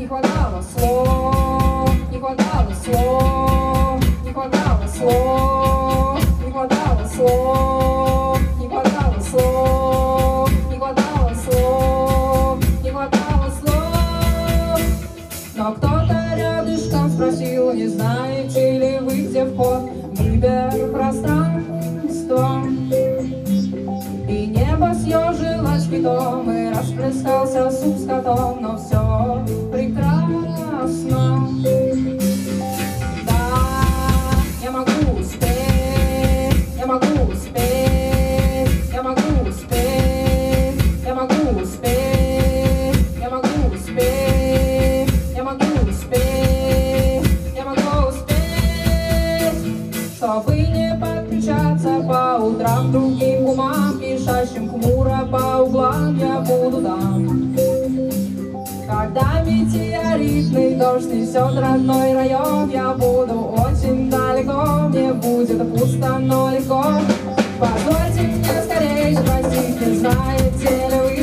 хватало слов, не хватало слов, не хватало слов, не хватало слов, не хватало слов, не хватало слов, не хватало слов. Но кто-то рядышком спросил, не знаете ли вы, где вход в гиперпространство? И небо съежилось китом, и расплескался суп с котом, но все прекрасно. Да, я могу успеть, я могу успеть, я могу успеть, я могу успеть, я могу успеть, я могу успеть, я могу успеть, чтобы не подключаться по утрам другим умам, кишащим хмуро по углам, я буду там. Когда метеоритный дождь несет родной район, я буду очень далеко, мне будет пусто, но легко. Позвольте мне скорее спросить, не знаете ли вы,